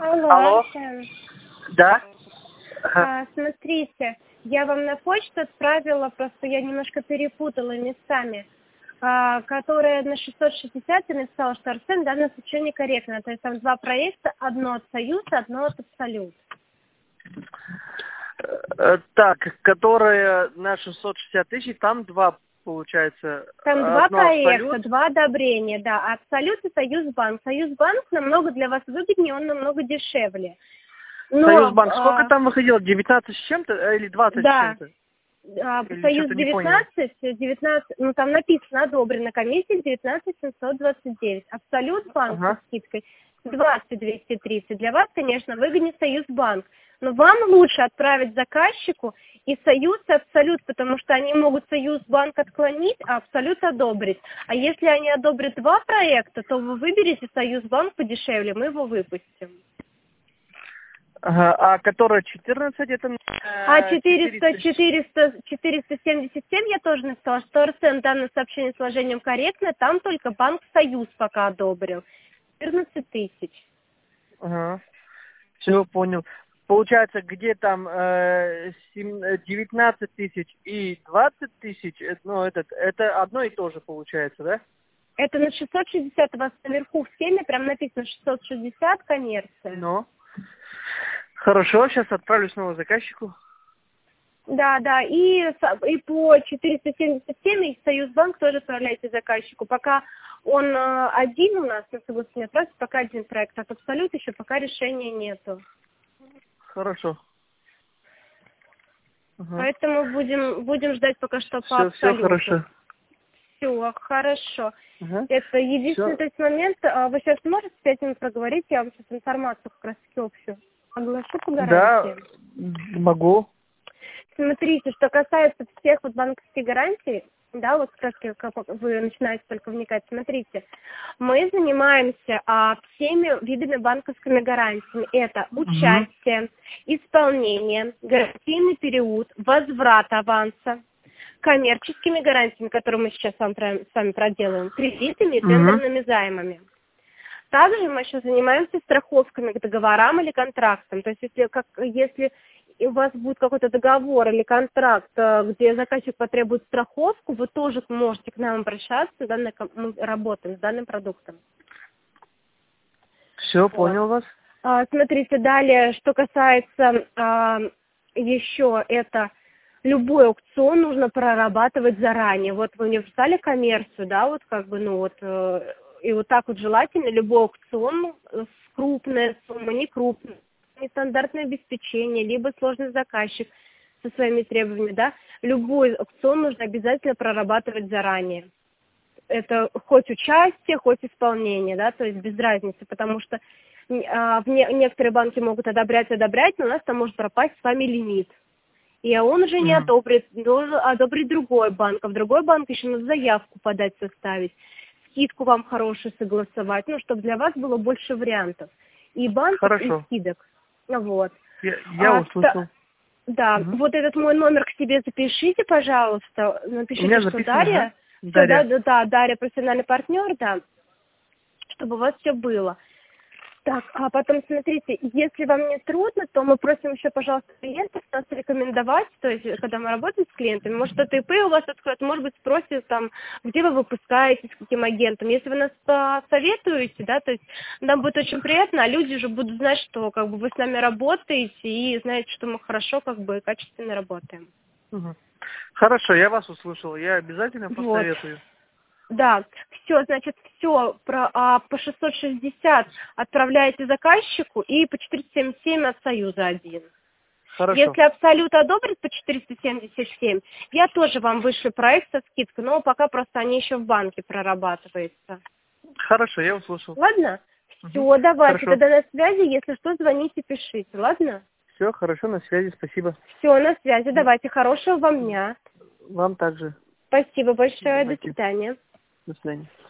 Алло, Алло. Арсен. Да? Смотрите, я вам на почту отправила, просто я немножко перепутала местами, которая на 660 и написала, что Арсен, данное сообщение корректно. То есть там два проекта, одно от Союза, одно от Абсолют. Так, которая на 660 тысяч, там два, получается. Там два Одно проекта, Абсолют. два одобрения, да. Абсолют и Союзбанк. Союзбанк намного для вас выгоднее, он намного дешевле. Но, Союзбанк, сколько там выходило? 19 с чем-то или 20 с да. чем-то? Союз что-то не понял. 19, ну там написано одобрено комиссия 19 729. Абсолют банк со Ага. скидкой 20 230. Для вас, конечно, выгоднее Союзбанк. Но вам лучше отправить заказчику и Союз, и Абсолют, потому что они могут Союзбанк отклонить, а Абсолют одобрить. А если они одобрят два проекта, то вы выберете Союзбанк подешевле, мы его выпустим. Ага. А которая 14, это... 477 я тоже написала, что Арсен, данное сообщение с вложением корректное, там только банк Союз пока одобрил. 14 тысяч. Ага. Все, понял. Получается, где там 19 тысяч и 20 тысяч, ну, это одно и то же получается, да? Это на 660 у вас наверху в теме, прям написано 660 коммерция. Ну, хорошо, сейчас отправлю снова заказчику. Да, и по 477 и Союзбанк тоже отправляйте заказчику. Пока он один у нас на согласование отправится, пока один проект, от Абсолют еще пока решения нету. Хорошо. Ага. Поэтому будем ждать пока что по Все Абсолюту. хорошо. Все, хорошо. Ага. Это единственный Всё. то есть, момент. Вы сейчас можете 5 минут проговорить? Я вам сейчас информацию как раз таки общую оглашу по Да, гарантии. могу. Смотрите, что касается всех вот банковских гарантий, да, вот как вы начинаете только вникать, смотрите, мы занимаемся всеми видами банковскими гарантиями. Это участие, исполнение, гарантийный период, возврат аванса, коммерческими гарантиями, которые мы сейчас с вами проделываем, кредитами и тендерными займами. Также мы еще занимаемся страховками к договорам или контрактам. То есть если у вас будет какой-то договор или контракт, где заказчик потребует страховку, вы тоже можете к нам обращаться, мы работаем с данным продуктом. Все, понял вас. Смотрите, далее, что касается еще это любой аукцион нужно прорабатывать заранее. Вот вы мне встали коммерцию, да, вот как бы, и вот так вот желательно любой аукцион с крупной суммой, не крупной, нестандартное обеспечение, либо сложный заказчик со своими требованиями, да, любой аукцион нужно обязательно прорабатывать заранее. Это хоть участие, хоть исполнение, да, то есть без разницы, потому что некоторые банки могут одобрять, но у нас там может пропасть с вами лимит. И он уже не одобрит, должен одобрить другой банк, а в другой банк еще надо заявку подать, составить, скидку вам хорошую согласовать, чтобы для вас было больше вариантов. И банков, и скидок. Вот. Я услышал. Да, вот этот мой номер к себе запишите, пожалуйста. Напишите, что Дарья. Дарья, профессиональный партнер, да, чтобы у вас все было. Так, а потом, смотрите, если вам не трудно, то мы просим еще, пожалуйста, клиентов нас рекомендовать, то есть, когда мы работаем с клиентами, может, что-то ИП у вас откроют, может быть, спросят, там, где вы выпускаетесь, с каким агентом. Если вы нас посоветуете, да, то есть, нам будет очень приятно, а люди же будут знать, что, как бы, вы с нами работаете и знаете, что мы хорошо, как бы, и качественно работаем. Хорошо, я вас услышал, я обязательно посоветую. Да, все, значит, все по 660 отправляете заказчику и по 477 от Союза один. Хорошо. Если Абсолют одобрит по 477, я тоже вам вышлю проект со скидкой, но пока просто они еще в банке прорабатываются. Хорошо, я услышал. Ладно? Все, давайте, Хорошо. тогда на связи, если что, звоните, пишите, ладно? Все, хорошо, на связи, спасибо. Все, на связи, давайте, хорошего вам дня. Вам также. Спасибо большое, до свидания. До свидания.